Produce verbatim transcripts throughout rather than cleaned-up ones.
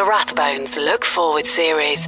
Rathbones Look Forward series.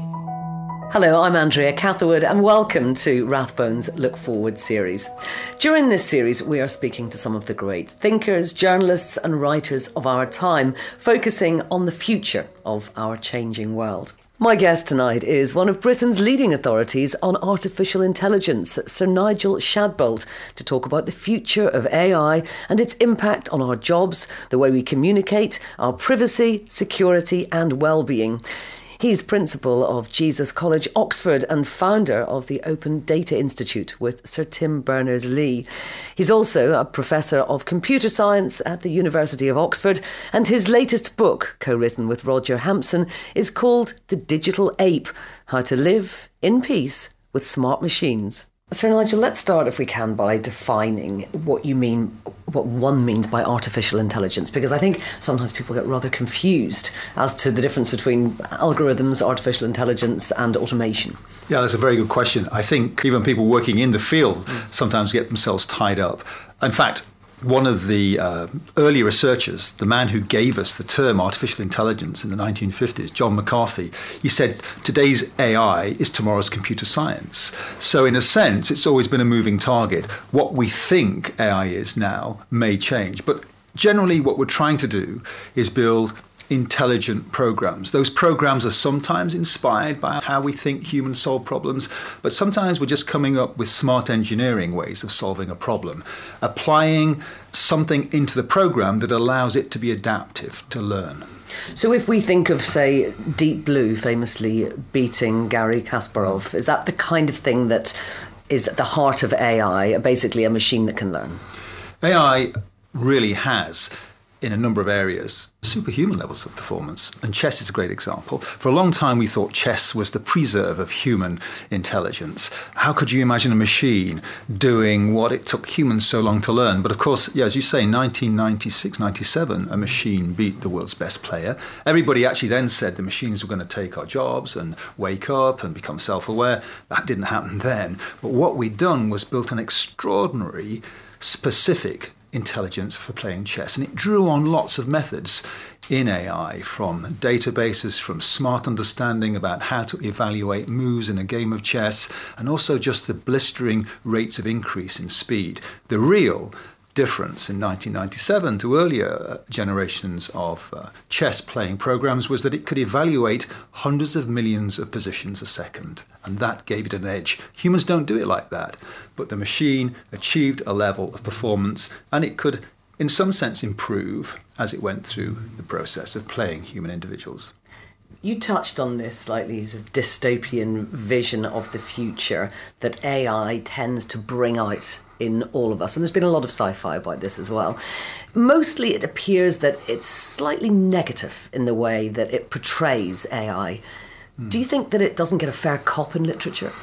Hello, I'm Andrea Catherwood and welcome to Rathbones Look Forward series. During this series, we are speaking to some of the great thinkers, journalists and writers of our time, focusing on the future of our changing world. My guest tonight is one of Britain's leading authorities on artificial intelligence, Sir Nigel Shadbolt, to talk about the future of A I and its impact on our jobs, the way we communicate, our privacy, security and well-being. He's principal of Jesus College, Oxford, and founder of the Open Data Institute with Sir Tim Berners-Lee. He's also a professor of computer science at the University of Oxford, and his latest book, co-written with Roger Hampson, is called The Digital Ape: How to Live in Peace with Smart Machines. Sir Nigel, let's start, if we can, by defining what you mean, what one means by artificial intelligence, because I think sometimes people get rather confused as to the difference between algorithms, artificial intelligence and automation. Yeah, that's a very good question. I think even people working in the field sometimes get themselves tied up. In fact, one of the uh, early researchers, the man who gave us the term artificial intelligence in the nineteen fifties, John McCarthy, he said, today's A I is tomorrow's computer science. So in a sense, it's always been a moving target. What we think A I is now may change. But generally, what we're trying to do is build intelligent programs. Those programs are sometimes inspired by how we think humans solve problems, but sometimes we're just coming up with smart engineering ways of solving a problem, applying something into the program that allows it to be adaptive, to learn. So if we think of, say, Deep Blue famously beating Garry Kasparov, is that the kind of thing that is at the heart of A I, basically a machine that can learn? A I really has, in a number of areas, superhuman levels of performance. And chess is a great example. For a long time, we thought chess was the preserve of human intelligence. How could you imagine a machine doing what it took humans so long to learn? But of course, yeah, as you say, nineteen ninety-six, ninety-seven, a machine beat the world's best player. Everybody actually then said the machines were going to take our jobs and wake up and become self-aware. That didn't happen then. But what we'd done was built an extraordinary, specific intelligence for playing chess. And it drew on lots of methods in A I, from databases, from smart understanding about how to evaluate moves in a game of chess, and also just the blistering rates of increase in speed. The real difference in nineteen ninety-seven to earlier generations of uh, chess playing programs was that it could evaluate hundreds of millions of positions a second, and that gave it an edge. Humans don't do it like that, but the machine achieved a level of performance, and it could, in some sense, improve as it went through the process of playing human individuals. You touched on this slightly sort of dystopian vision of the future that A I tends to bring out in all of us. And there's been a lot of sci-fi about this as well. Mostly it appears that it's slightly negative in the way that it portrays A I. Mm. Do you think that it doesn't get a fair cop in literature?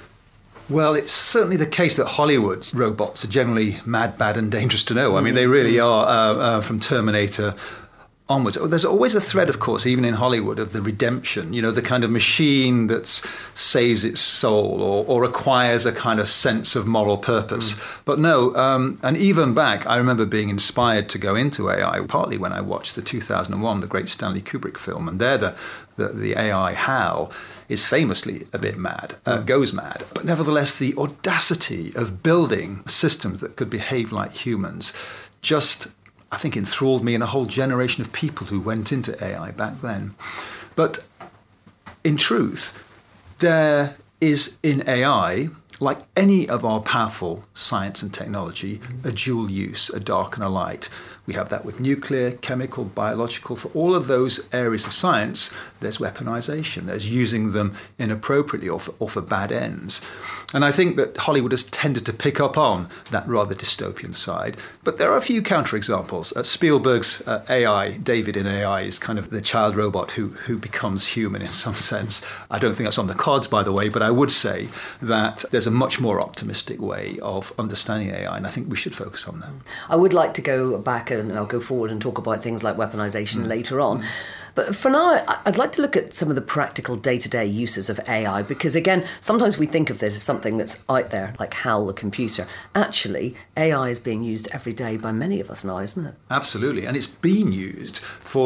Well, it's certainly the case that Hollywood's robots are generally mad, bad and dangerous to know. I mean, they really are, uh, uh, from Terminator onwards. There's always a thread, of course, even in Hollywood, of the redemption, you know, the kind of machine that saves its soul or, or acquires a kind of sense of moral purpose. Mm. But no, um, and even back, I remember being inspired to go into A I, partly when I watched the two thousand one, the great Stanley Kubrick film, and there the, the, the A I, HAL, is famously a bit mad, uh, goes mad. But nevertheless, the audacity of building systems that could behave like humans just, I think, enthralled me and a whole generation of people who went into A I back then. But in truth, there is in A I, like any of our powerful science and technology, a dual use, a dark and a light. We have that with nuclear, chemical, biological. For all of those areas of science, there's weaponization. There's using them inappropriately or for, or for bad ends. And I think that Hollywood has tended to pick up on that rather dystopian side. But there are a few counterexamples. Uh, Spielberg's uh, A I, David in A I, is kind of the child robot who, who becomes human in some sense. I don't think that's on the cards, by the way, but I would say that there's a much more optimistic way of understanding A I, and I think we should focus on that. I would like to go back and I'll go forward and talk about things like weaponization mm. later on. Mm. But for now, I'd like to look at some of the practical day-to-day uses of A I, because again, sometimes we think of this as something that's out there, like HAL, the computer. Actually, A I is being used every day by many of us now, isn't it? Absolutely, and it's being used for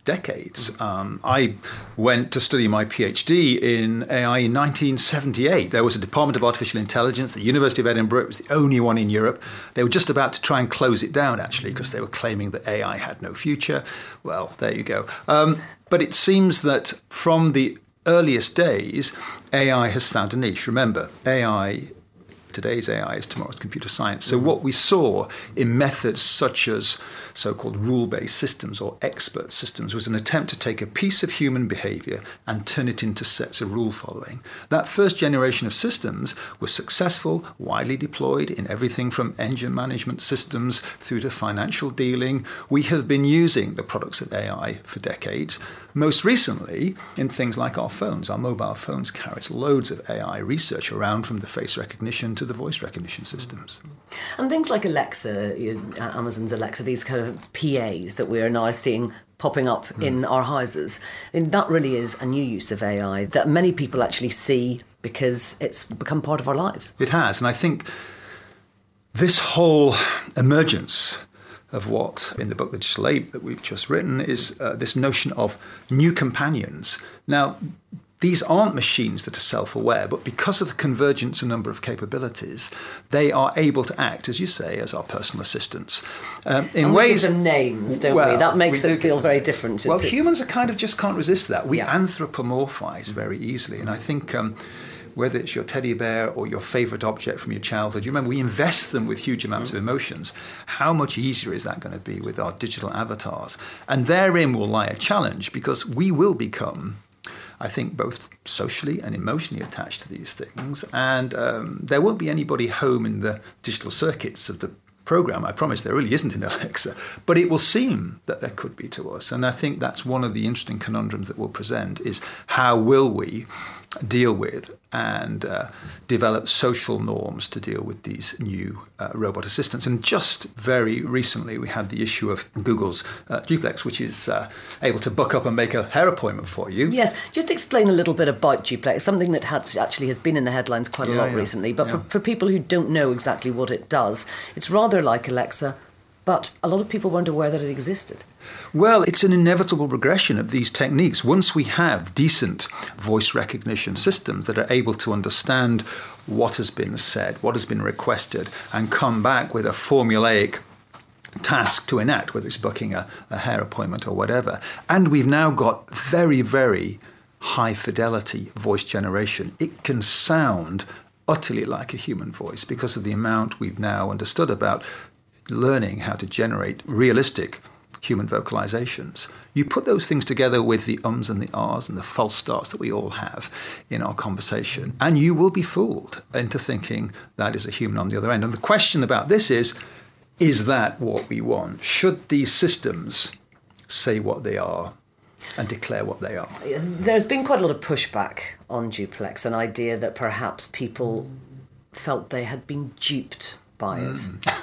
decades. Um, I went to study my PhD in A I in nineteen seventy-eight. There was a Department of Artificial Intelligence, the University of Edinburgh. It was the only one in Europe. They were just about to try and close it down, actually, because they were claiming that A I had no future. Well, there you go. Um, but it seems that from the earliest days, A I has found a niche. Remember, A I, today's A I is tomorrow's computer science. So what we saw in methods such as so-called rule-based systems or expert systems was an attempt to take a piece of human behavior and turn it into sets of rule following. That first generation of systems was successful, widely deployed in everything from engine management systems through to financial dealing. We have been using the products of A I for decades. Most recently, in things like our phones, our mobile phones carries loads of A I research around, from the face recognition to the voice recognition systems. And things like Alexa, you know, Amazon's Alexa, these kind of P As that we are now seeing popping up mm. in our houses, I mean, that really is a new use of A I that many people actually see because it's become part of our lives. It has, and I think this whole emergence of what, in the book The Digital Ape that we've just written, is uh, this notion of new companions. Now, these aren't machines that are self-aware, but because of the convergence and number of capabilities, they are able to act, as you say, as our personal assistants. Um, in and ways, we give them names, don't well, we? That makes we it feel very different. Well, it's, it's, humans are kind of just can't resist that. We yeah. anthropomorphize very easily, and I think Um, whether it's your teddy bear or your favourite object from your childhood, you remember we invest them with huge amounts mm. of emotions. How much easier is that going to be with our digital avatars? And therein will lie a challenge, because we will become, I think, both socially and emotionally attached to these things. And um, there won't be anybody home in the digital circuits of the program. I promise there really isn't in Alexa, but it will seem that there could be to us. And I think that's one of the interesting conundrums that we'll present, is how will we deal with and uh, develop social norms to deal with these new uh, robot assistants. And just very recently we had the issue of Google's uh, Duplex, which is uh, able to book up and make a hair appointment for you. Yes, just explain a little bit about Duplex, something that has, actually has been in the headlines quite a yeah, lot yeah. recently, but yeah. for, for people who don't know exactly what it does, it's rather like Alexa, but a lot of people weren't aware that it existed. Well, it's an inevitable regression of these techniques. Once we have decent voice recognition systems that are able to understand what has been said, what has been requested, and come back with a formulaic task to enact, whether it's booking a, a hair appointment or whatever, and we've now got very, very high fidelity voice generation, it can sound utterly like a human voice because of the amount we've now understood about learning how to generate realistic human vocalizations. You put those things together with the ums and the ahs and the false starts that we all have in our conversation, and you will be fooled into thinking that is a human on the other end. And the question about this is, is that what we want? Should these systems say what they are and declare what they are? There's been quite a lot of pushback on Duplex, an idea that perhaps people felt they had been duped by it. Mm.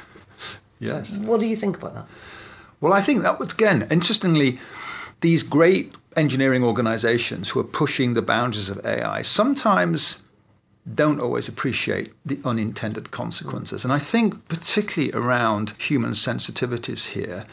Yes. What do you think about that? Well, I think that was, again, interestingly, these great engineering organizations who are pushing the boundaries of A I sometimes don't always appreciate the unintended consequences. And I think particularly around human sensitivities here,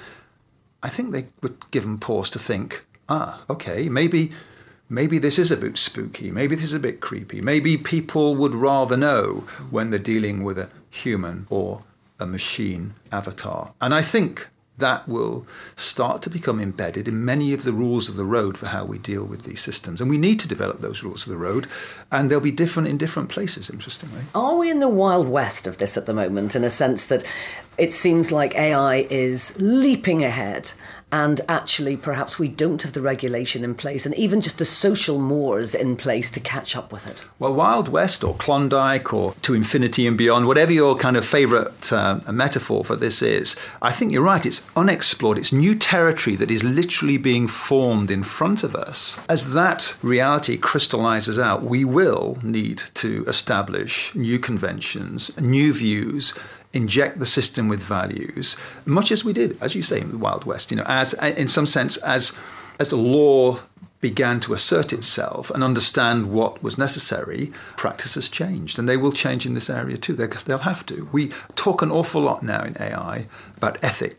I think they were given pause to think, ah, okay, maybe maybe this is a bit spooky, maybe this is a bit creepy, maybe people would rather know when they're dealing with a human or a machine avatar. And I think that will start to become embedded in many of the rules of the road for how we deal with these systems. And we need to develop those rules of the road, and they'll be different in different places, interestingly. Are we in the wild west of this at the moment, in a sense that it seems like A I is leaping ahead, and actually perhaps we don't have the regulation in place and even just the social mores in place to catch up with it? Well, Wild West or Klondike or to infinity and beyond, whatever your kind of favourite uh, metaphor for this is, I think you're right. It's unexplored. It's new territory that is literally being formed in front of us. As that reality crystallises out, we will need to establish new conventions, new views, inject the system with values, much as we did, as you say, in the Wild West. You know, as in some sense, as as the law began to assert itself and understand what was necessary, practices changed, and they will change in this area too. They, they'll have to. We talk an awful lot now in A I about ethics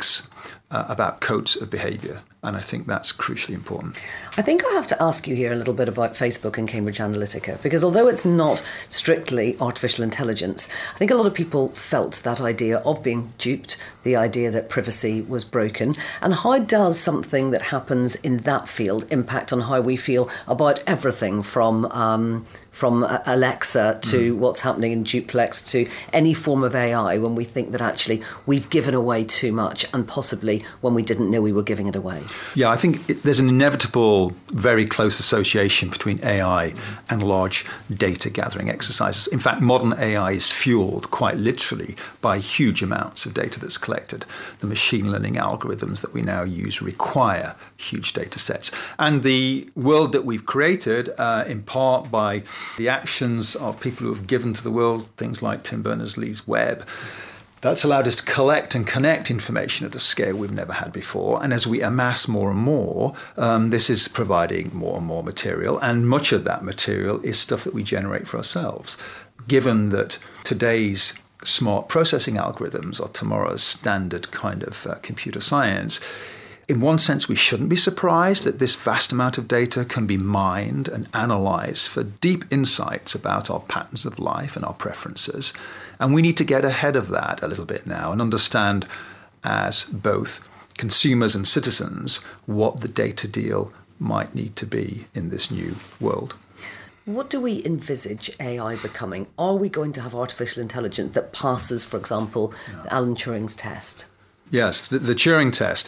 uh, about codes of behaviour. And I think that's crucially important. I think I have to ask you here a little bit about Facebook and Cambridge Analytica, because although it's not strictly artificial intelligence, I think a lot of people felt that idea of being duped, the idea that privacy was broken. And how does something that happens in that field impact on how we feel about everything from um, from Alexa to mm. what's happening in Duplex to any form of A I, when we think that actually we've given away too much, and possibly when we didn't know we were giving it away? Yeah, I think it, there's an inevitable, very close association between A I mm. and large data gathering exercises. In fact, modern A I is fueled quite literally by huge amounts of data that's collected. The machine learning algorithms that we now use require huge data sets. And the world that we've created, uh, in part by the actions of people who have given to the world things like Tim Berners-Lee's web, that's allowed us to collect and connect information at a scale we've never had before. And as we amass more and more, um, this is providing more and more material. And much of that material is stuff that we generate for ourselves. Given that today's smart processing algorithms are tomorrow's standard kind of uh, computer science, in one sense, we shouldn't be surprised that this vast amount of data can be mined and analysed for deep insights about our patterns of life and our preferences. And we need to get ahead of that a little bit now and understand, as both consumers and citizens, what the data deal might need to be in this new world. What do we envisage A I becoming? Are we going to have artificial intelligence that passes, for example, no. Alan Turing's test? Yes, the, the Turing test.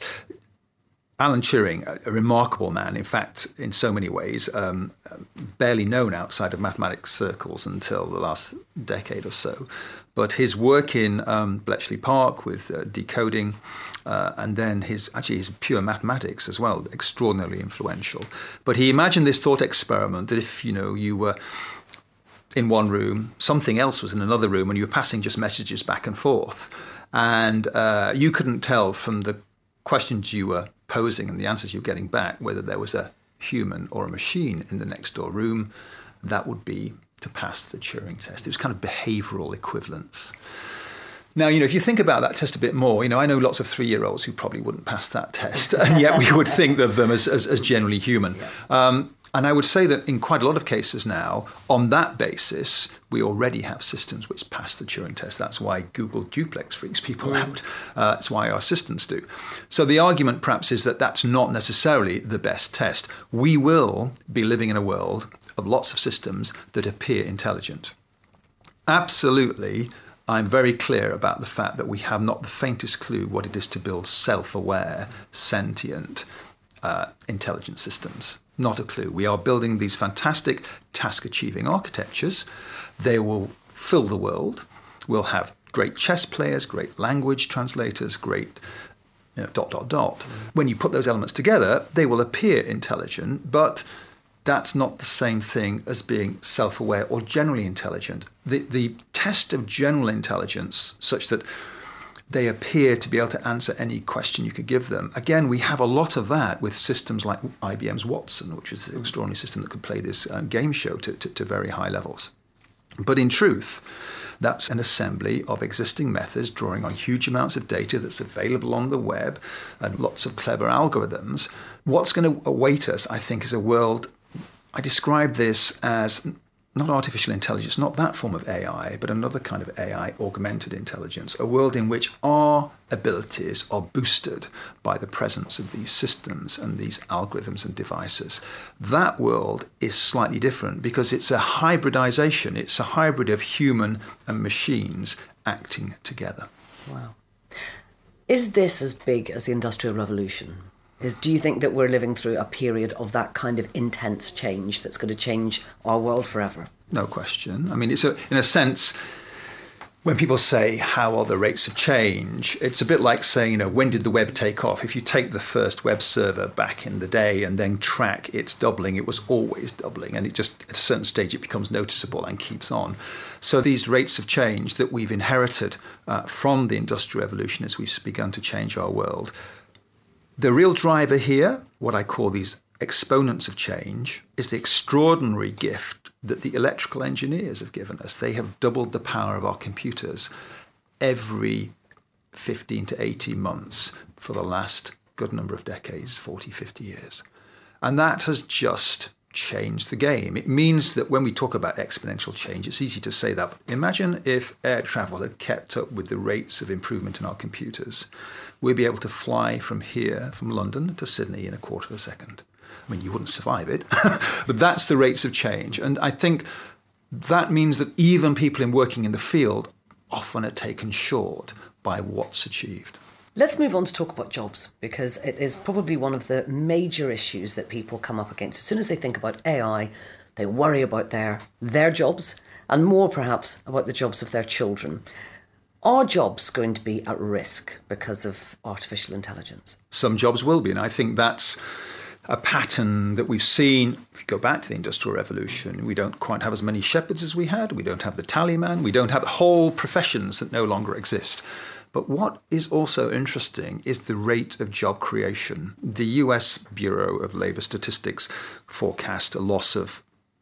Alan Turing, a, a remarkable man, in fact, in so many ways, um, barely known outside of mathematics circles until the last decade or so. But his work in um, Bletchley Park with uh, decoding, uh, and then his actually his pure mathematics as well, extraordinarily influential. But he imagined this thought experiment that if, you know, you were in one room, something else was in another room, and you were passing just messages back and forth, and uh, you couldn't tell from the questions you were posing and the answers you're getting back whether there was a human or a machine in the next door room. That would be to pass the Turing test. It was kind of behavioural equivalence. Now, you know, if you think about that test a bit more, you know, I know lots of three-year-olds who probably wouldn't pass that test, and yet we would think of them as, as, as generally human. Yeah. Um, and I would say that in quite a lot of cases now, on that basis, we already have systems which pass the Turing test. That's why Google Duplex freaks people mm. out. Uh, that's why our assistants do. So the argument perhaps is that that's not necessarily the best test. We will be living in a world of lots of systems that appear intelligent. Absolutely, I'm very clear about the fact that we have not the faintest clue what it is to build self-aware, sentient, uh, intelligent systems. Not a clue. We are building these fantastic task-achieving architectures. They will fill the world. We'll have great chess players, great language translators, great you know, dot, dot, dot. Mm. When you put those elements together, they will appear intelligent, but that's not the same thing as being self-aware or generally intelligent. The, the test of general intelligence, such that they appear to be able to answer any question you could give them. Again, we have a lot of that with systems like I B M's Watson, which is an extraordinary system that could play this uh, game show to, to, to very high levels. But in truth, that's an assembly of existing methods drawing on huge amounts of data that's available on the web and lots of clever algorithms. What's going to await us, I think, is a world. I describe this as not artificial intelligence, not that form of A I, but another kind of A I, augmented intelligence, a world in which our abilities are boosted by the presence of these systems and these algorithms and devices. That world is slightly different because it's a hybridization. It's a hybrid of human and machines acting together. Wow. Is this as big as the Industrial Revolution? Is, do you think that we're living through a period of that kind of intense change that's going to change our world forever? No question. I mean, it's a, in a sense, when people say, how are the rates of change? It's a bit like saying, you know, when did the web take off? If you take the first web server back in the day and then track its doubling, it was always doubling. And it just, at a certain stage, it becomes noticeable and keeps on. So these rates of change that we've inherited uh, from the Industrial Revolution as we've begun to change our world, the real driver here, what I call these exponents of change, is the extraordinary gift that the electrical engineers have given us. They have doubled the power of our computers every fifteen to eighteen months for the last good number of decades, forty, fifty years. And that has just changed the game. It means that when we talk about exponential change, it's easy to say that. But imagine if air travel had kept up with the rates of improvement in our computers. We'd be able to fly from here, from London to Sydney in a quarter of a second. I mean, you wouldn't survive it, but that's the rates of change. And I think that means that even people in working in the field often are taken short by what's achieved. Let's move on to talk about jobs, because it is probably one of the major issues that people come up against. As soon as they think about A I, they worry about their, their jobs, and more perhaps about the jobs of their children. Are jobs going to be at risk because of artificial intelligence? Some jobs will be, and I think that's a pattern that we've seen. If you go back to the Industrial Revolution, we don't quite have as many shepherds as we had. We don't have the tallyman. We don't have whole professions that no longer exist. But what is also interesting is the rate of job creation. The U S Bureau of Labour Statistics forecast a loss of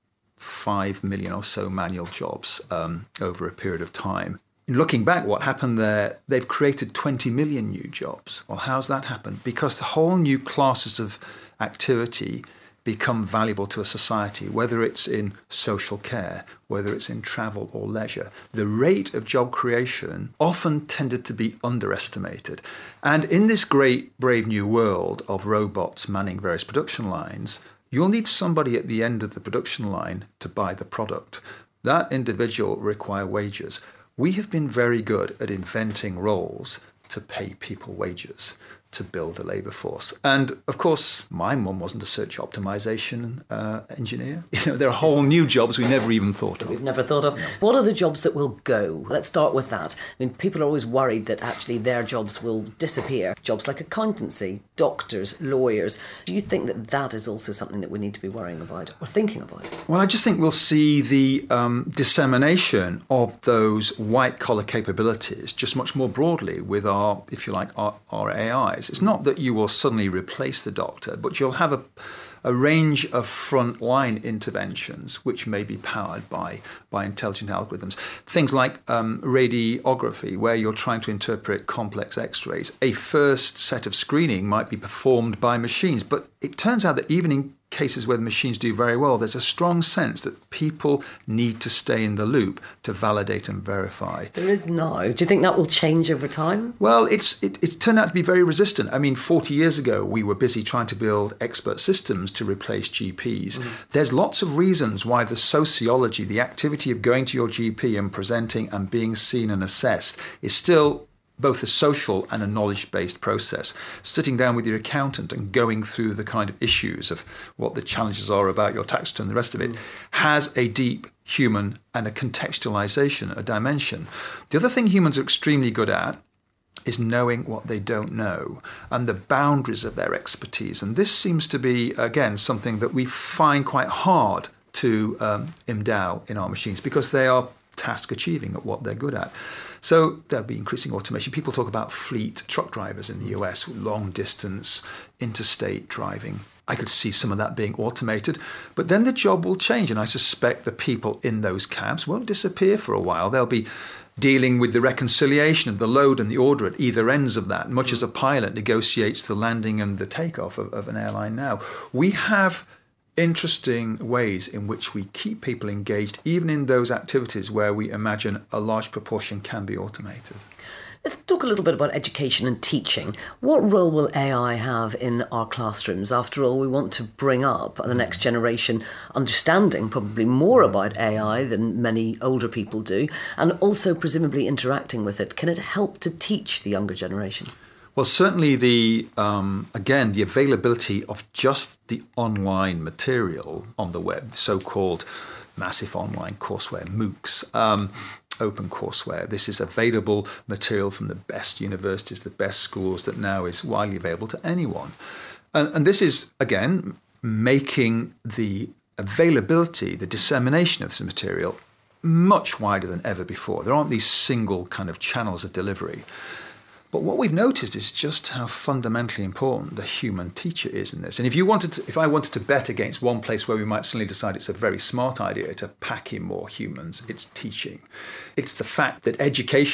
five million or so manual jobs um, over a period of time. Looking back, what happened there, they've created twenty million new jobs. Well, how's that happened? Because the whole new classes of activity become valuable to a society, whether it's in social care, whether it's in travel or leisure. The rate of job creation often tended to be underestimated. And in this great, brave new world of robots manning various production lines, you'll need somebody at the end of the production line to buy the product. That individual requires wages. We have been very good at inventing roles to pay people wages, to build a labour force. And of course, my mum wasn't a search optimization uh, engineer. You know, there are whole new jobs we never even thought of. We've never thought of. No. What are the jobs that will go? Let's start with that. I mean, people are always worried that actually their jobs will disappear. Jobs like accountancy, doctors, lawyers. Do you think that that is also something that we need to be worrying about or thinking about? Well, I just think we'll see the um, dissemination of those white-collar capabilities just much more broadly with our, if you like, our, our A Is. It's not that you will suddenly replace the doctor, but you'll have a, a range of frontline interventions which may be powered by, by intelligent algorithms. Things like um, radiography, where you're trying to interpret complex X-rays. A first set of screening might be performed by machines, but it turns out that even in cases where the machines do very well, there's a strong sense that people need to stay in the loop to validate and verify. There is now. Do you think that will change over time? Well, it's it, it turned out to be very resistant. I mean, forty years ago, we were busy trying to build expert systems to replace G Ps. Mm. There's lots of reasons why the sociology, the activity of going to your G P and presenting and being seen and assessed is still both a social and a knowledge-based process. Sitting down with your accountant and going through the kind of issues of what the challenges are about your tax return and the rest of it has a deep human and a contextualization, a dimension. The other thing humans are extremely good at is knowing what they don't know and the boundaries of their expertise. And this seems to be, again, something that we find quite hard to um, endow in our machines because they are task achieving at what they're good at. So there'll be increasing automation. People talk about fleet truck drivers in the U S, long distance, interstate driving. I could see some of that being automated, but then the job will change. And I suspect the people in those cabs won't disappear for a while. They'll be dealing with the reconciliation of the load and the order at either ends of that, much as a pilot negotiates the landing and the takeoff of, of an airline now. We have interesting ways in which we keep people engaged, even in those activities where we imagine a large proportion can be automated. Let's talk a little bit about education and teaching. What role will A I have in our classrooms? After all, we want to bring up the next generation understanding probably more about A I than many older people do, and also presumably interacting with it. Can it help to teach the younger generation? Well, certainly the, um, again, the availability of just the online material on the web, so-called massive online courseware, MOOCs, um, open courseware. This is available material from the best universities, the best schools that now is widely available to anyone. And, and this is, again, making the availability, the dissemination of this material much wider than ever before. There aren't these single kind of channels of delivery. But what we've noticed is just how fundamentally important the human teacher is in this. And if you wanted to, if I wanted to bet against one place where we might suddenly decide it's a very smart idea to pack in more humans, it's teaching. It's the fact that education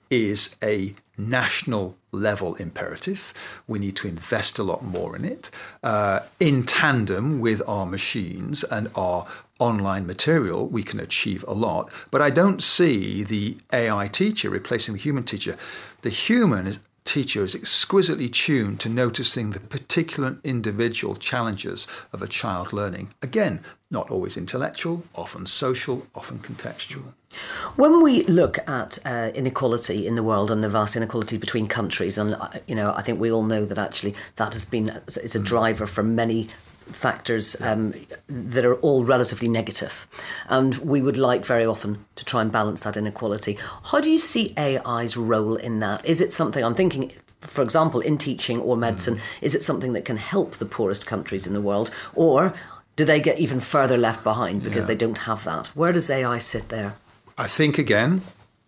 is a national level imperative. We need to invest a lot more in it, uh, in tandem with our machines and our online material. We can achieve a lot, but I don't see the A I teacher replacing the human teacher. The human teacher is exquisitely tuned to noticing the particular individual challenges of a child learning. Again, not always intellectual, often social, often contextual. When we look at uh, inequality in the world and the vast inequality between countries, and uh, you know, I think we all know that actually that has been it's a driver for many factors um, that are all relatively negative, and we would like very often to try and balance that inequality. How do you see A I's role in that? Is it something, I'm thinking, for example, in teaching or medicine, mm. is it something that can help the poorest countries in the world, or do they get even further left behind because yeah. they don't have that? Where does A I sit there? I think, again,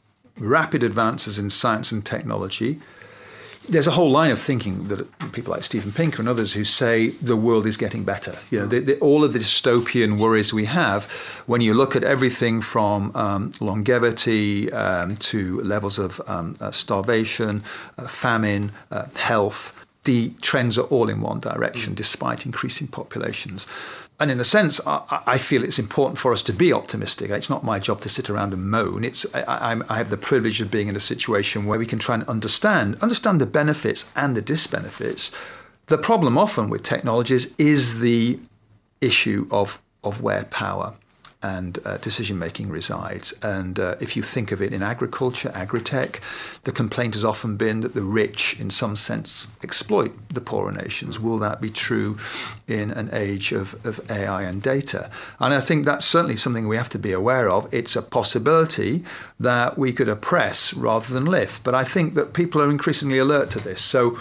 rapid advances in science and technology. There's a whole line of thinking that people like Steven Pinker and others who say the world is getting better. You know, the, the, all of the dystopian worries we have, when you look at everything from um, longevity um, to levels of um, uh, starvation, uh, famine, uh, health, the trends are all in one direction, despite increasing populations. And in a sense, I, I feel it's important for us to be optimistic. It's not my job to sit around and moan. It's I, I'm, I have the privilege of being in a situation where we can try and understand, understand the benefits and the disbenefits. The problem often with technologies is the issue of, of where power and uh, decision-making resides. And uh, if you think of it in agriculture, agri-tech, the complaint has often been that the rich, in some sense, exploit the poorer nations. Will that be true in an age of, of A I and data? And I think that's certainly something we have to be aware of. It's a possibility that we could oppress rather than lift. But I think that people are increasingly alert to this. So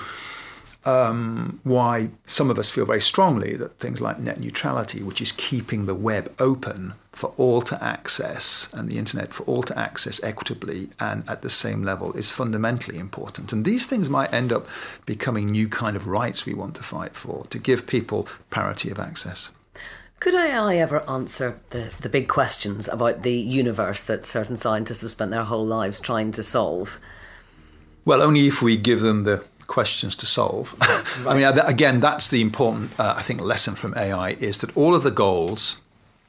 Um, why some of us feel very strongly that things like net neutrality, which is keeping the web open for all to access and the internet for all to access equitably and at the same level, is fundamentally important. And these things might end up becoming new kind of rights we want to fight for, to give people parity of access. Could A I ever answer the, the big questions about the universe that certain scientists have spent their whole lives trying to solve? Well, only if we give them the questions to solve. Right. I mean, again, that's the important, uh, I think, lesson from A I, is that all of the goals,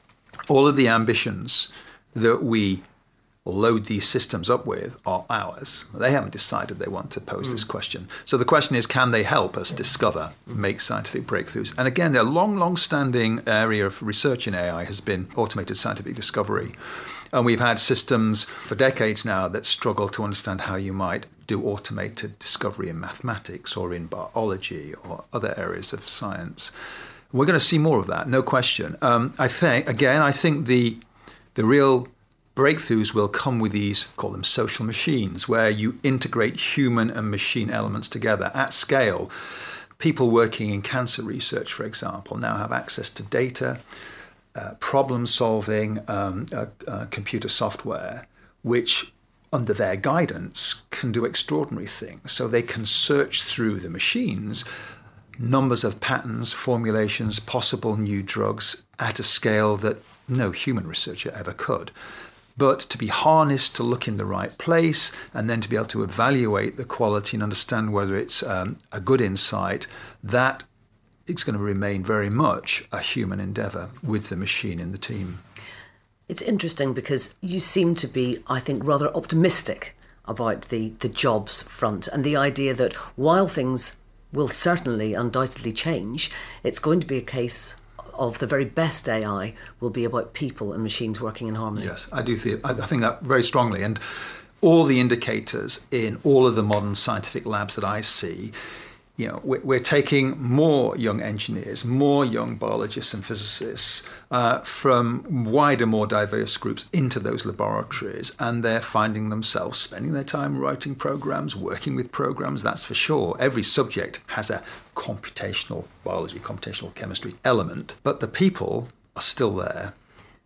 all of the ambitions that we load these systems up with are ours. They haven't decided they want to pose mm. this question. So the question is, can they help us discover, make scientific breakthroughs? And again, a long, long-standing area of research in A I has been automated scientific discovery. And we've had systems for decades now that struggle to understand how you might do automated discovery in mathematics or in biology or other areas of science. We're going to see more of that, no question. Um, I think, again, I think the the real breakthroughs will come with these, call them social machines, where you integrate human and machine elements together at scale. People working in cancer research, for example, now have access to data, Uh, problem-solving um, uh, uh, computer software, which, under their guidance, can do extraordinary things. So they can search through the machines numbers of patterns, formulations, possible new drugs at a scale that no human researcher ever could. But to be harnessed to look in the right place and then to be able to evaluate the quality and understand whether it's um, a good insight, that it's going to remain very much a human endeavour with the machine in the team. It's interesting because you seem to be, I think, rather optimistic about the, the jobs front and the idea that while things will certainly undoubtedly change, it's going to be a case of the very best A I will be about people and machines working in harmony. Yes, I do think, I think that very strongly. And all the indicators in all of the modern scientific labs that I see, you know, we're taking more young engineers, more young biologists and physicists uh, from wider, more diverse groups into those laboratories, and they're finding themselves spending their time writing programs, working with programs, that's for sure. Every subject has a computational biology, computational chemistry element, but the people are still there.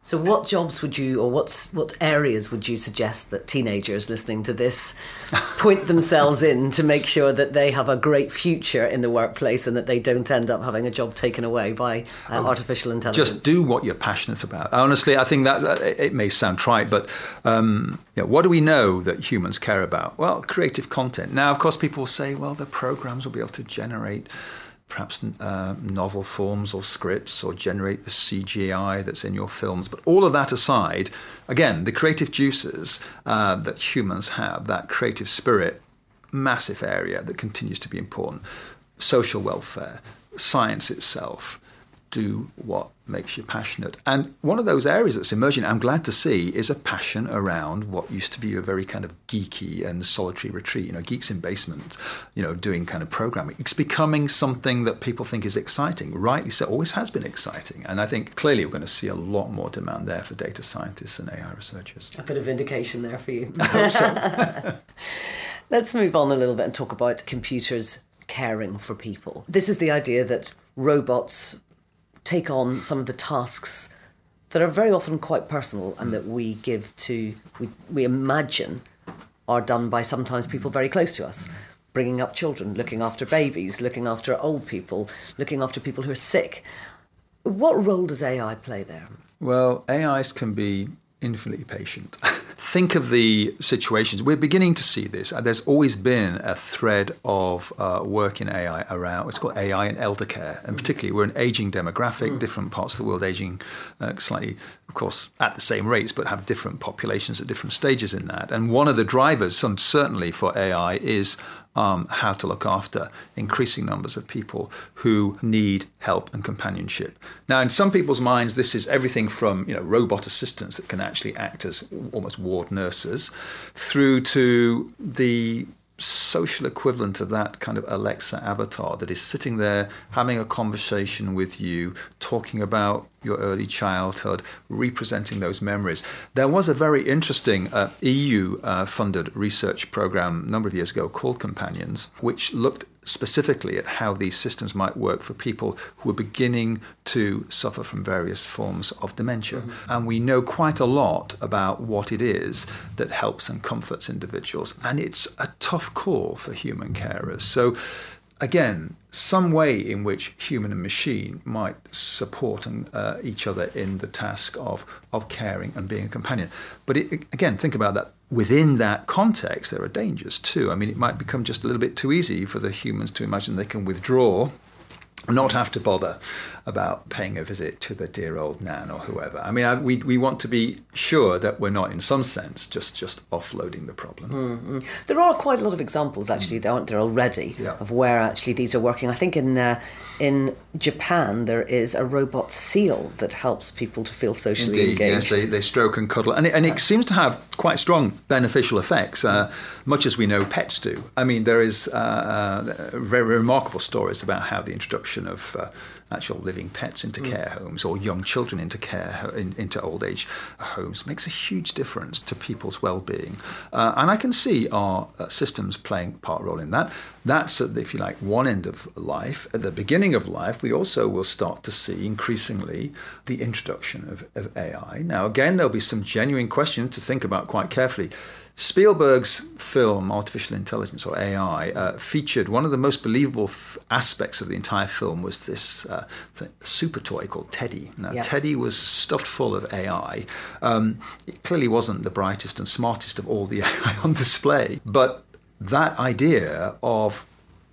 So what jobs would you, or what's what areas would you suggest that teenagers listening to this point themselves in to make sure that they have a great future in the workplace and that they don't end up having a job taken away by uh, oh, artificial intelligence? Just do what you're passionate about. Honestly, I think that it may sound trite, but um, you know, what do we know that humans care about? Well, creative content. Now, of course, people will say, well, the programs will be able to generate perhaps uh, novel forms or scripts or generate the C G I that's in your films. But all of that aside, again, the creative juices uh, that humans have, that creative spirit, massive area that continues to be important. Social welfare, science itself, do what makes you passionate. And one of those areas that's emerging, I'm glad to see, is a passion around what used to be a very kind of geeky and solitary retreat, you know, geeks in basement, you know, doing kind of programming. It's becoming something that people think is exciting, rightly so, always has been exciting. And I think clearly we're going to see a lot more demand there for data scientists and A I researchers. A bit of vindication there for you. I hope so. Let's move on a little bit and talk about computers caring for people. This is the idea that robots take on some of the tasks that are very often quite personal and that we give to, we, we imagine are done by sometimes people very close to us. Bringing up children, looking after babies, looking after old people, looking after people who are sick. What role does A I play there? Well, A Is can be infinitely patient. Think of the situations. We're beginning to see this. There's always been a thread of uh, work in A I around, it's called A I in elder care. And particularly, we're an aging demographic, mm. different parts of the world aging uh, slightly, of course, at the same rates, but have different populations at different stages in that. And one of the drivers, certainly for A I, is Um, how to look after increasing numbers of people who need help and companionship. Now, in some people's minds, this is everything from, you know, robot assistants that can actually act as almost ward nurses, through to the social equivalent of that kind of Alexa avatar that is sitting there having a conversation with you, talking about your early childhood, representing those memories. There was a very interesting uh, E U-funded uh, research program a number of years ago called Companions, which looked specifically at how these systems might work for people who are beginning to suffer from various forms of dementia. Mm-hmm. And we know quite a lot about what it is that helps and comforts individuals. And it's a tough call for human carers. So again, some way in which human and machine might support and, uh, each other in the task of, of caring and being a companion. But it, again, think about that. Within that context, there are dangers too. I mean, it might become just a little bit too easy for the humans to imagine they can withdraw, not have to bother about paying a visit to the dear old nan or whoever. I mean, I, we we want to be sure that we're not, in some sense, just, just offloading the problem. Mm-hmm. There are quite a lot of examples, actually, mm. aren't there, already, yeah. of where actually these are working. I think in uh, in Japan there is a robot seal that helps people to feel socially Indeed, engaged. Yes, they, they stroke and cuddle. And it, and it seems to have quite strong beneficial effects, uh, much as we know pets do. I mean, there is uh, uh, very remarkable stories about how the introduction of uh, actual living pets into mm. care homes or young children into care in, into old age homes makes a huge difference to people's well-being. Uh, and I can see our uh, systems playing part role in that. That's, uh, if you like, one end of life. At the beginning of life, we also will start to see increasingly the introduction of, of A I. Now, again, there'll be some genuine questions to think about quite carefully. Spielberg's film, Artificial Intelligence, or A I, uh, featured one of the most believable f- aspects of the entire film was this uh, th- super toy called Teddy. Now, yeah. Teddy was stuffed full of A I. Um, it clearly wasn't the brightest and smartest of all the A I on display, but that idea of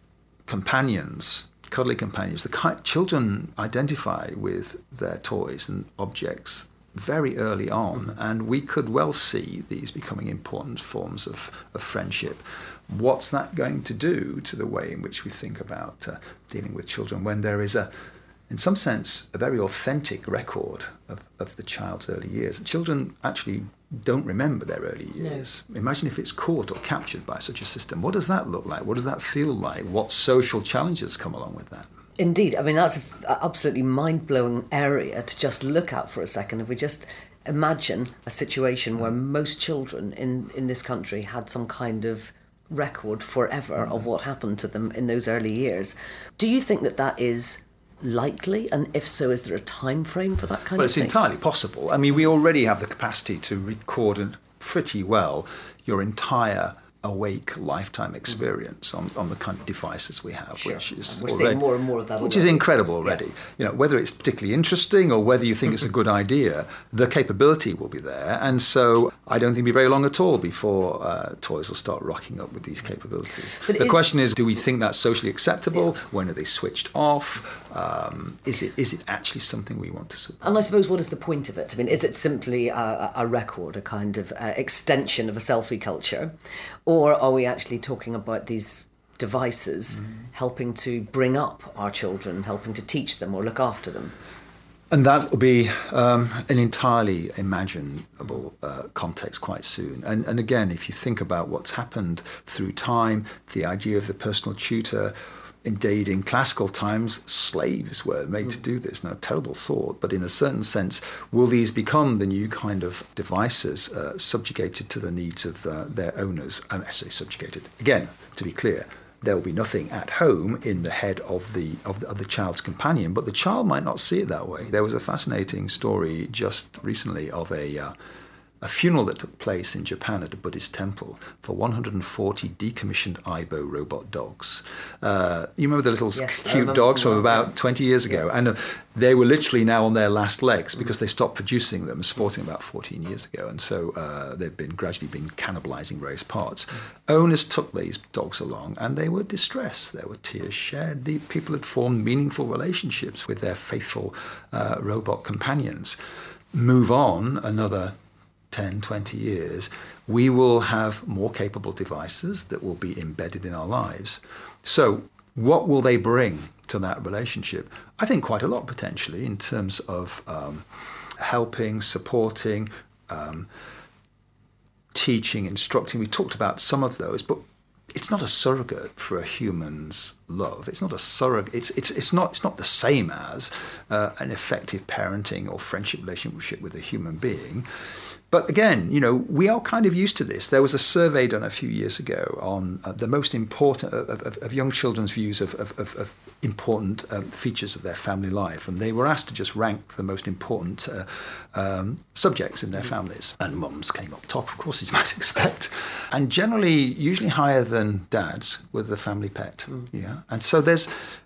companions, cuddly companions, the kind children identify with their toys and objects very early on, mm-hmm. and we could well see these becoming important forms of, of friendship. What's that going to do to the way in which we think about uh, dealing with children when there is a, in some sense, a very authentic record of, of the child's early years? Children actually don't remember their early years. No. Imagine if it's caught or captured by such a system. What does that look like? What does that feel like? What social challenges come along with that? Indeed. I mean, that's an absolutely mind-blowing area to just look at for a second. If we just imagine a situation where most children in, in this country had some kind of record forever of what happened to them in those early years. Do you think that that is likely? And if so, is there a time frame for that kind well, of thing? Well, it's entirely possible. I mean, we already have the capacity to record pretty well your entire awake lifetime experience on, on the kind of devices we have, sure. which is we're already, seeing more and more of that, which already. is incredible already. Yeah. You know, whether it's particularly interesting or whether you think it's a good idea, the capability will be there, and so I don't think it'll be very long at all before uh, toys will start rocking up with these capabilities. But the is, question is, do we think that's socially acceptable? Yeah. When are they switched off? Um, is it is it actually something we want to support? And I suppose, what is the point of it? I mean, is it simply a, a record, a kind of uh, extension of a selfie culture? Or are we actually talking about these devices mm. helping to bring up our children, helping to teach them or look after them? And that will be um, an entirely imaginable uh, context quite soon. And, and again, if you think about what's happened through time, the idea of the personal tutor, indeed, in classical times, slaves were made mm. to do this. Now, terrible thought, but in a certain sense, will these become the new kind of devices uh, subjugated to the needs of uh, their owners? I say subjugated. Again, to be clear, there will be nothing at home in the head of the, of the of the child's companion, but the child might not see it that way. There was a fascinating story just recently of a uh, a funeral that took place in Japan at a Buddhist temple for one hundred forty decommissioned Aibo robot dogs. Uh, you remember the little yes, cute dogs from about twenty years ago? Yeah. And uh, they were literally now on their last legs because they stopped producing them, sporting about fourteen years ago. And so uh, they've been gradually been cannibalizing various parts. Mm. Owners took these dogs along and they were distressed. There were tears shed. The people had formed meaningful relationships with their faithful uh, robot companions. Move on another ten, twenty years, we will have more capable devices that will be embedded in our lives. So what will they bring to that relationship? I think quite a lot, potentially, in terms of um, helping, supporting, um, teaching, instructing. We talked about some of those, but it's not a surrogate for a human's love. It's not a surrogate. It's it's it's not it's not the same as uh, an effective parenting or friendship relationship with a human being. But again, you know, we are kind of used to this. There was a survey done a few years ago on uh, the most important of, of, of young children's views of, of, of, of important um, features of their family life, and they were asked to just rank the most important uh, um, subjects in their families. And mums came up top, of course, as you might expect, and generally, usually higher than dads, with the family pet. Mm. Yeah, and so there's.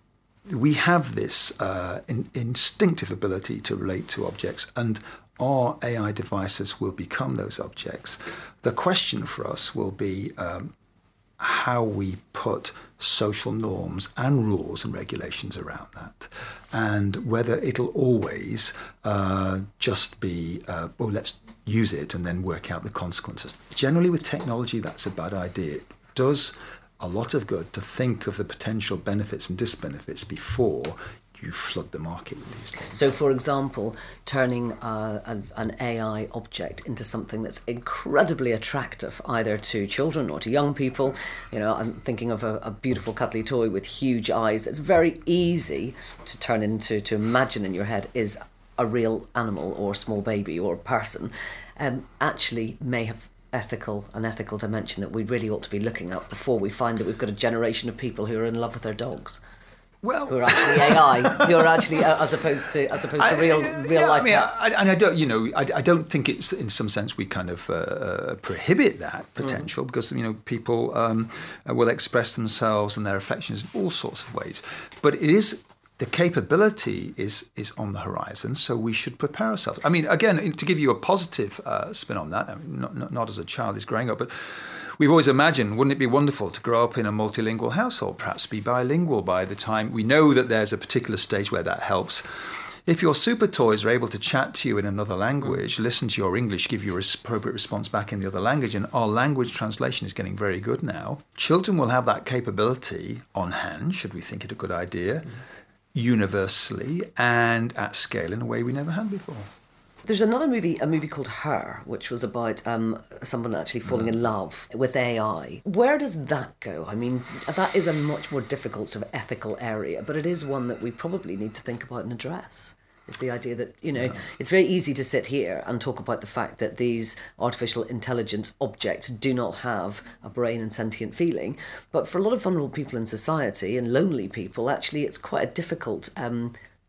We have this uh, in, instinctive ability to relate to objects, and our A I devices will become those objects. The question for us will be um, how we put social norms and rules and regulations around that, and whether it'll always uh, just be, uh, oh, let's use it and then work out the consequences. Generally, with technology, that's a bad idea. It does a lot of good to think of the potential benefits and disbenefits before you flood the market with these things. So, for example, turning uh, an, an A I object into something that's incredibly attractive, either to children or to young people. You know, I'm thinking of a, a beautiful cuddly toy with huge eyes that's very easy to turn into, to imagine in your head is a real animal or small baby or person, um, actually may have ethical, an ethical dimension that we really ought to be looking at before we find that we've got a generation of people who are in love with their dogs. Well, who are actually A I, who are actually uh, as opposed to as opposed to real I, real yeah, life I mean, pets. I, and I don't, you know, I, I don't think it's in some sense we kind of uh, uh, prohibit that potential mm. because you know people um, will express themselves and their affections in all sorts of ways, but it is. The capability is is on the horizon, so we should prepare ourselves. I mean, again, to give you a positive uh, spin on that, I mean, not, not, not as a child is growing up, but we've always imagined, wouldn't it be wonderful to grow up in a multilingual household, perhaps be bilingual by the time we know that there's a particular stage where that helps. If your super toys are able to chat to you in another language, listen to your English, give you an appropriate response back in the other language, and our language translation is getting very good now, children will have that capability on hand, should we think it a good idea, mm. universally and at scale in a way we never had before. There's another movie, a movie called Her, which was about um, someone actually falling in love with A I. Where does that go? I mean, that is a much more difficult sort of ethical area, but it is one that we probably need to think about and address. It's the idea that, you know, yeah. it's very easy to sit here and talk about the fact that these artificial intelligence objects do not have a brain and sentient feeling. But for a lot of vulnerable people in society and lonely people, actually, it's quite a difficult um,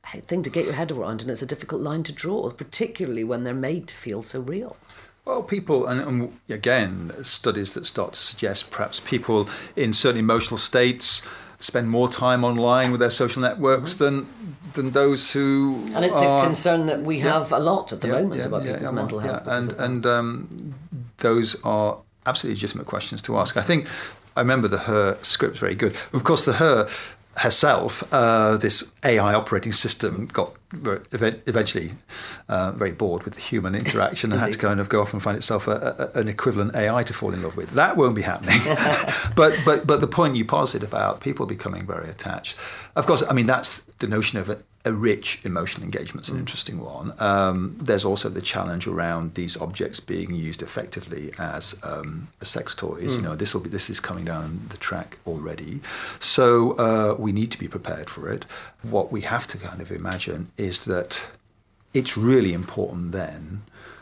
thing to get your head around, and it's a difficult line to draw, particularly when they're made to feel so real. Well, people, and, and again, studies that start to suggest perhaps people in certain emotional states spend more time online with their social networks mm-hmm. than than those who And it's are, a concern that we have yeah, a lot at the yeah, moment yeah, about yeah, people's yeah, mental yeah, health. And, and um, those are absolutely legitimate questions to ask. I think, I remember the Her script very good. Of course, the Her herself, uh, this A I operating system, got eventually uh, very bored with the human interaction and had to kind of go off and find itself a, a, an equivalent A I to fall in love with. That won't be happening. but but but the point you posit about people becoming very attached, of course, I mean, that's the notion of a, a rich emotional engagement is an mm. interesting one. Um, there's also the challenge around these objects being used effectively as um, sex toys. Mm. You know, this will be this is coming down the track already. So uh, we need to be prepared for it. What we have to kind of imagine is that it's really important then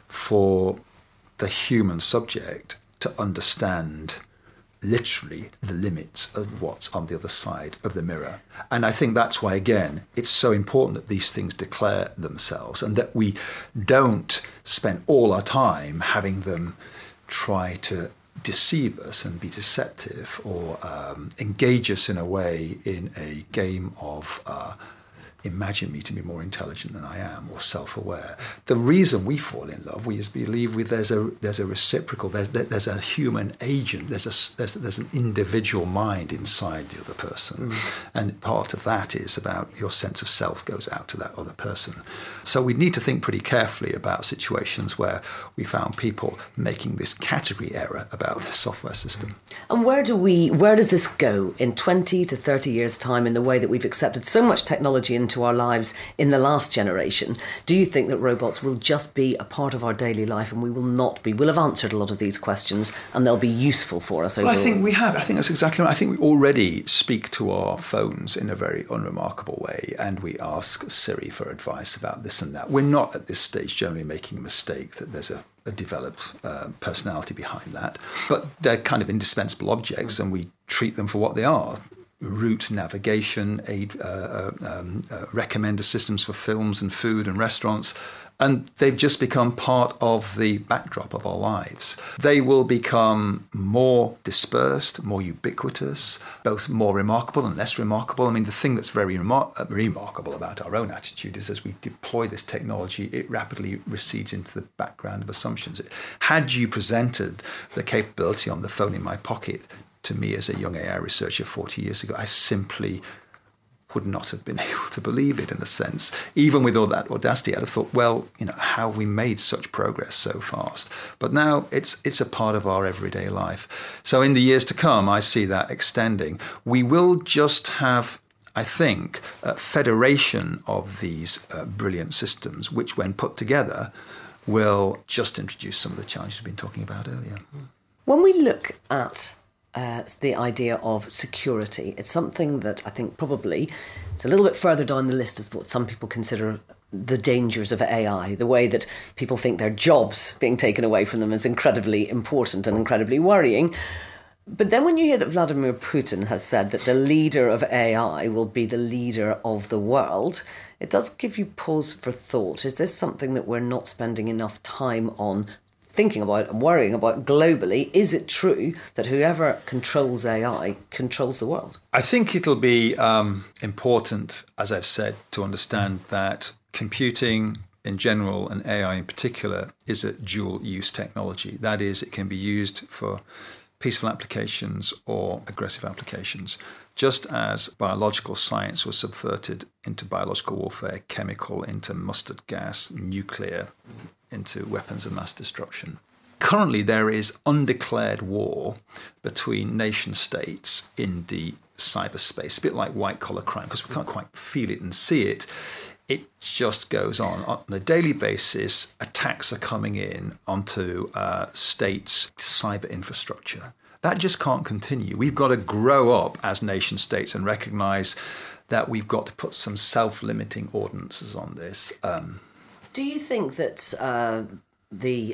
for the human subject to understand literally the limits of what's on the other side of the mirror. And I think that's why, again, it's so important that these things declare themselves and that we don't spend all our time having them try to deceive us and be deceptive or um, engage us in a way in a game of uh, imagine me to be more intelligent than I am or self-aware. The reason we fall in love, we believe we, there's a there's a reciprocal, there's there's a human agent, there's a there's, there's an individual mind inside the other person, mm. and part of that is about your sense of self goes out to that other person. So we need to think pretty carefully about situations where we found people making this category error about the software system. And where do we where does this go in twenty to thirty years' time in the way that we've accepted so much technology into our lives in the last generation? Do you think that robots will just be a part of our daily life and we will not be, we'll have answered a lot of these questions and they'll be useful for us overall? Well, I think we have. I think that's exactly right. I think we already speak to our phones in a very unremarkable way and we ask Siri for advice about this and that. We're not at this stage generally making a mistake that there's a a developed uh, personality behind that. But they're kind of indispensable objects and we treat them for what they are. Route navigation, aid, uh, um, uh, recommender systems for films and food and restaurants. And they've just become part of the backdrop of our lives. They will become more dispersed, more ubiquitous, both more remarkable and less remarkable. I mean, the thing that's very remar- uh, remarkable about our own attitude is as we deploy this technology, it rapidly recedes into the background of assumptions. Had you presented the capability on the phone in my pocket to me as a young A I researcher forty years ago, I simply would not have been able to believe it in a sense. Even with all that audacity, I'd have thought, well, you know, how have we made such progress so fast? But now it's it's a part of our everyday life. So in the years to come, I see that extending. We will just have, I think, a federation of these uh, brilliant systems, which when put together will just introduce some of the challenges we've been talking about earlier. When we look at Uh, the idea of security, it's something that I think probably it's a little bit further down the list of what some people consider the dangers of A I, the way that people think their jobs being taken away from them is incredibly important and incredibly worrying. But then when you hear that Vladimir Putin has said that the leader of A I will be the leader of the world, it does give you pause for thought. Is this something that we're not spending enough time on thinking about and worrying about globally? Is it true that whoever controls A I controls the world? I think it'll be um, important, as I've said, to understand that computing in general and A I in particular is a dual-use technology. That is, it can be used for peaceful applications or aggressive applications. Just as biological science was subverted into biological warfare, chemical into mustard gas, nuclear into weapons of mass destruction. Currently, there is undeclared war between nation states in the cyberspace, a bit like white-collar crime, because we can't quite feel it and see it. It just goes on. On a daily basis, attacks are coming in onto uh, states' cyber infrastructure. That just can't continue. We've got to grow up as nation states and recognise that we've got to put some self-limiting ordinances on this. Um, Do you think that uh, the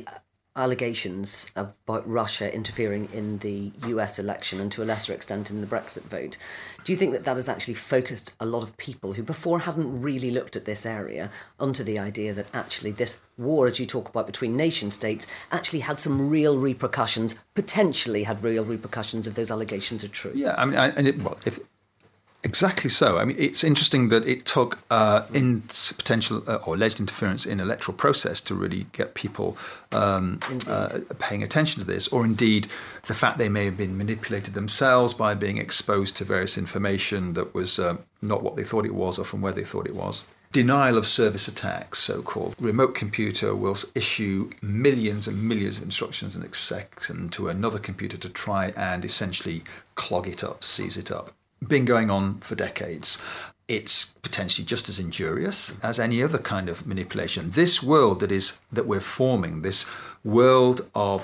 allegations about Russia interfering in the U S election and to a lesser extent in the Brexit vote. Do you think that that has actually focused a lot of people who before haven't really looked at this area onto the idea that actually this war, as you talk about, between nation states actually had some real repercussions, potentially had real repercussions if those allegations are true? Yeah, I mean, I, and it, well, if exactly so. I mean, it's interesting that it took uh, in potential uh, or alleged interference in electoral process to really get people um, uh, paying attention to this, or indeed the fact they may have been manipulated themselves by being exposed to various information that was uh, not what they thought it was or from where they thought it was. Denial of service attacks, so-called. Remote computer will issue millions and millions of instructions in a second to another computer to try and essentially clog it up, seize it up. Been going on for decades. It's potentially just as injurious as any other kind of manipulation. This world that is that we're forming, this world of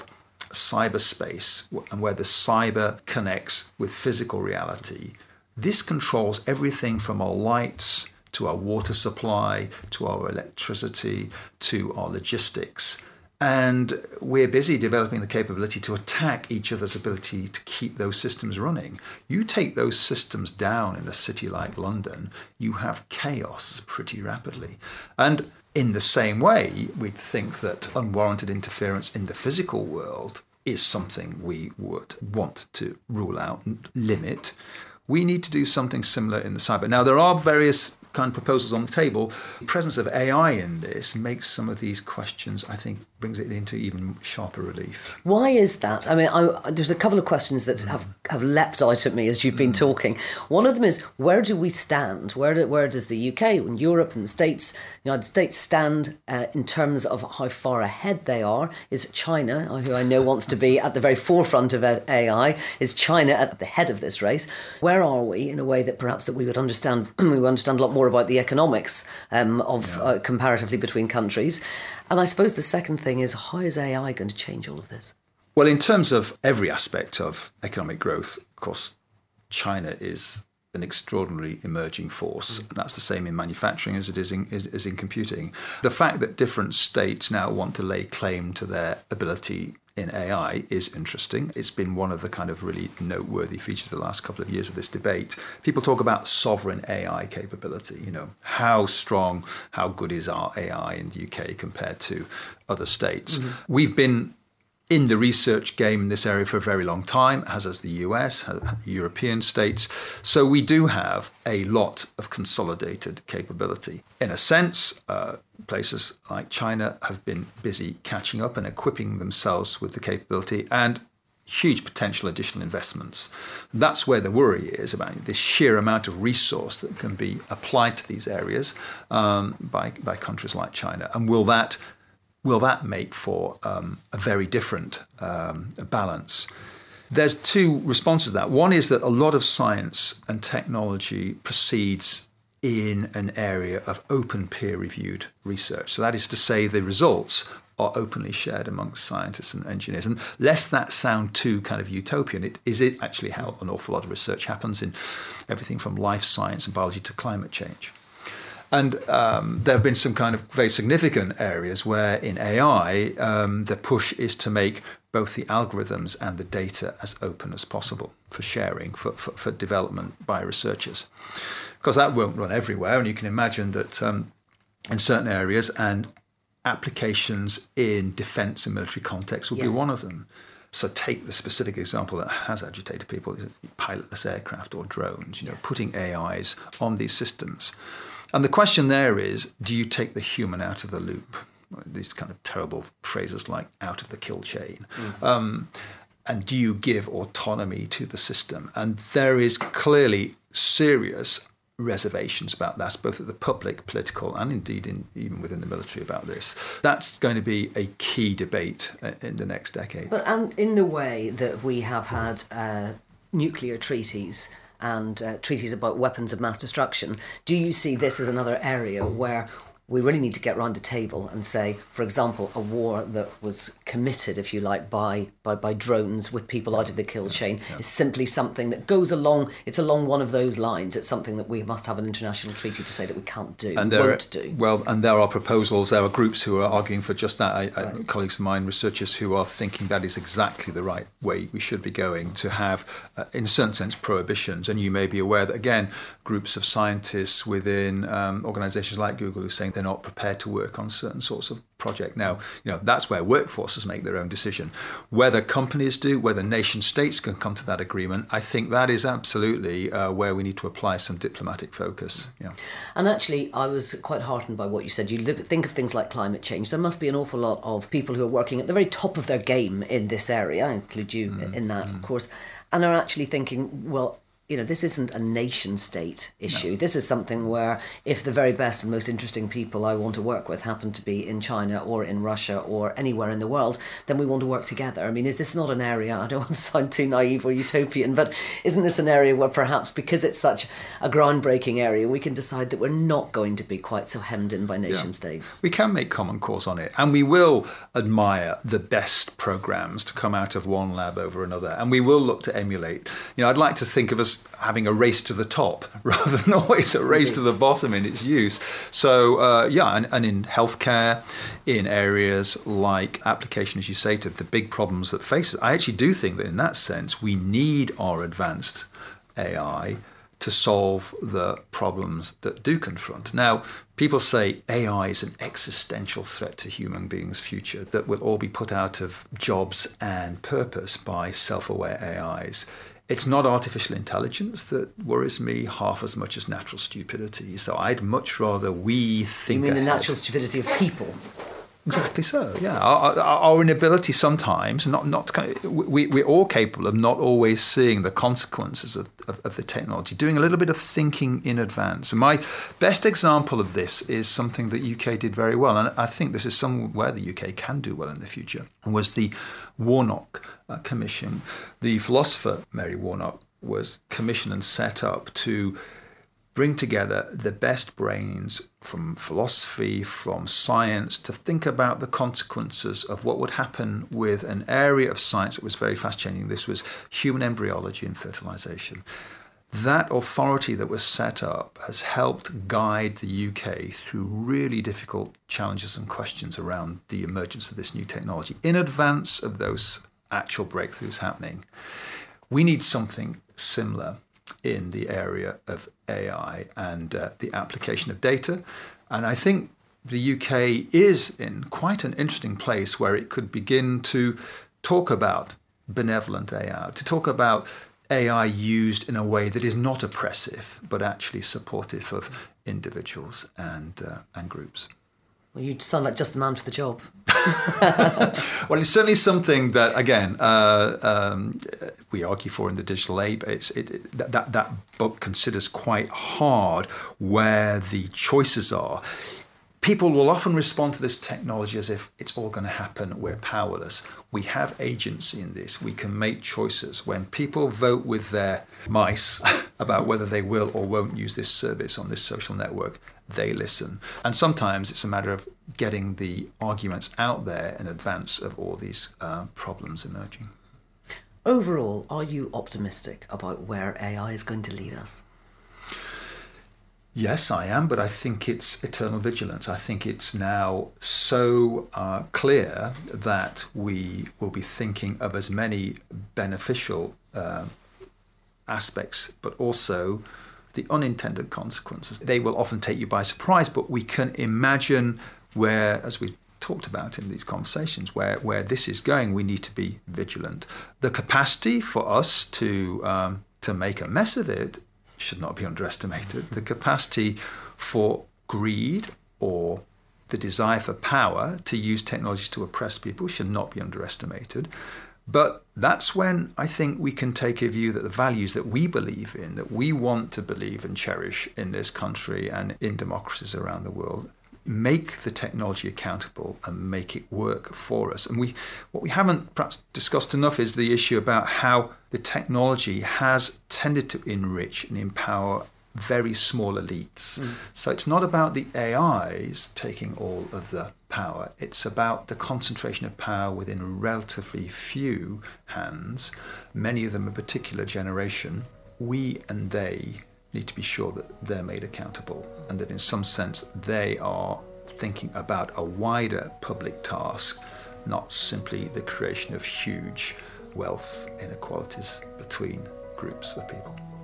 cyberspace and where the cyber connects with physical reality, this controls everything from our lights to our water supply, to our electricity, to our logistics. And we're busy developing the capability to attack each other's ability to keep those systems running. You take those systems down in a city like London, you have chaos pretty rapidly. And in the same way, we'd think that unwarranted interference in the physical world is something we would want to rule out and limit. We need to do something similar in the cyber. Now, there are various kind of proposals on the table. The presence of A I in this makes some of these questions, I think, brings it into even sharper relief. Why is that? I mean, I, there's a couple of questions that have, have leapt out at me as you've been mm. talking. One of them is, where do we stand? Where do, where does the U K and Europe and the States, United States stand uh, in terms of how far ahead they are? Is China, who I know wants to be at the very forefront of A I, is China at the head of this race? Where are we in a way that perhaps that we would understand, we would understand a lot more about the economics um, of yeah. uh, comparatively between countries? And I suppose the second thing is, how is A I going to change all of this? Well, in terms of every aspect of economic growth, of course, China is an extraordinarily emerging force. Mm. That's the same in manufacturing as it is in, is, is in computing. The fact that different states now want to lay claim to their ability in A I is interesting. It's been one of the kind of really noteworthy features of the last couple of years of this debate. People talk about sovereign A I capability. You know, how strong, how good is our A I in the U K compared to other states? Mm-hmm. We've been in the research game in this area for a very long time, as has the U S, has European states. So we do have a lot of consolidated capability. In a sense, uh, places like China have been busy catching up and equipping themselves with the capability and huge potential additional investments. That's where the worry is about this sheer amount of resource that can be applied to these areas um, by, by countries like China. And will that Will that make for um, a very different um, balance? There's two responses to that. One is that a lot of science and technology proceeds in an area of open peer-reviewed research. So that is to say the results are openly shared amongst scientists and engineers. And lest that sound too kind of utopian, it is it actually how an awful lot of research happens in everything from life science and biology to climate change. And um, there have been some kind of very significant areas where in A I, um, the push is to make both the algorithms and the data as open as possible for sharing, for, for, for development by researchers. Because that won't run everywhere. And you can imagine that um, in certain areas and applications in defence and military context will yes. be one of them. So take the specific example that has agitated people, is pilotless aircraft or drones, you know, yes. putting A Is on these systems. And the question there is, do you take the human out of the loop? These kind of terrible phrases like out of the kill chain. Mm-hmm. Um, and do you give autonomy to the system? And there is clearly serious reservations about that, both at the public, political, and indeed in, even within the military about this. That's going to be a key debate in the next decade. But and in the way that we have had uh, nuclear treaties and uh, treaties about weapons of mass destruction, do you see this as another area where we really need to get round the table and say, for example, a war that was committed, if you like, by by, by drones with people out of the kill chain yeah. is simply something that goes along, it's along one of those lines. It's something that we must have an international treaty to say that we can't do, and there won't are, do. Well, and there are proposals, there are groups who are arguing for just that. I, right. I, colleagues of mine, researchers who are thinking that is exactly the right way we should be going, to have, uh, in a certain sense, prohibitions. And you may be aware that, again, groups of scientists within um, organisations like Google are saying they're not prepared to work on certain sorts of project. Now, you know, that's where workforces make their own decision. Whether companies do, whether nation states can come to that agreement, I think that is absolutely uh, where we need to apply some diplomatic focus. Yeah. And actually, I was quite heartened by what you said. You look, think of things like climate change. There must be an awful lot of people who are working at the very top of their game in this area. I include you mm, in that, mm. of course, and are actually thinking, well, you know, this isn't a nation state issue. No. This is something where if the very best and most interesting people I want to work with happen to be in China or in Russia or anywhere in the world, then we want to work together. I mean, is this not an area, I don't want to sound too naive or utopian, but isn't this an area where perhaps because it's such a groundbreaking area, we can decide that we're not going to be quite so hemmed in by nation yeah. states? We can make common cause on it, and we will admire the best programs to come out of one lab over another, and we will look to emulate. You know, I'd like to think of us having a race to the top rather than always a race to the bottom in its use. So, uh, yeah, and, and in healthcare, in areas like application, as you say, to the big problems that face us, I actually do think that in that sense, we need our advanced A I to solve the problems that do confront. Now, people say A I is an existential threat to human beings' future, that will all be put out of jobs and purpose by self-aware A Is. It's not artificial intelligence that worries me half as much as natural stupidity. So I'd much rather we think You mean ahead. The natural stupidity of people? Exactly so, yeah. Our, our, our inability sometimes, not not we, we're all capable of not always seeing the consequences of, of, of the technology, doing a little bit of thinking in advance. And my best example of this is something that U K did very well, and I think this is somewhere the U K can do well in the future, and was the Warnock uh, Commission. The philosopher Mary Warnock was commissioned and set up to bring together the best brains from philosophy, from science, to think about the consequences of what would happen with an area of science that was very fast-changing. This was human embryology and fertilization. That authority that was set up has helped guide the U K through really difficult challenges and questions around the emergence of this new technology in advance of those actual breakthroughs happening. We need something similar in the area of A I and uh, the application of data. And I think the U K is in quite an interesting place where it could begin to talk about benevolent A I, to talk about A I used in a way that is not oppressive, but actually supportive of individuals and uh, and groups. Well, you sound like just the man for the job. Well, it's certainly something that, again, uh, um, we argue for in the digital age. It's, it, it, that, that book considers quite hard where the choices are. People will often respond to this technology as if it's all going to happen, we're powerless. We have agency in this. We can make choices. When people vote with their mice about whether they will or won't use this service on this social network, they listen. And sometimes it's a matter of getting the arguments out there in advance of all these uh, problems emerging. Overall, are you optimistic about where A I is going to lead us? Yes, I am, but I think it's eternal vigilance. I think it's now so uh, clear that we will be thinking of as many beneficial uh, aspects, but also the unintended consequences. They will often take you by surprise, but we can imagine where, as we talked about in these conversations, where, where this is going. We need to be vigilant. The capacity for us to um, to make a mess of it should not be underestimated. The capacity for greed or the desire for power to use technology to oppress people should not be underestimated. But that's when I think we can take a view that the values that we believe in, that we want to believe and cherish in this country and in democracies around the world, make the technology accountable and make it work for us. And we, what we haven't perhaps discussed enough is the issue about how the technology has tended to enrich and empower very small elites. Mm. So it's not about the A Is taking all of the power. It's about the concentration of power within relatively few hands, many of them a particular generation. We and they need to be sure that they're made accountable, and that in some sense they are thinking about a wider public task, not simply the creation of huge wealth inequalities between groups of people.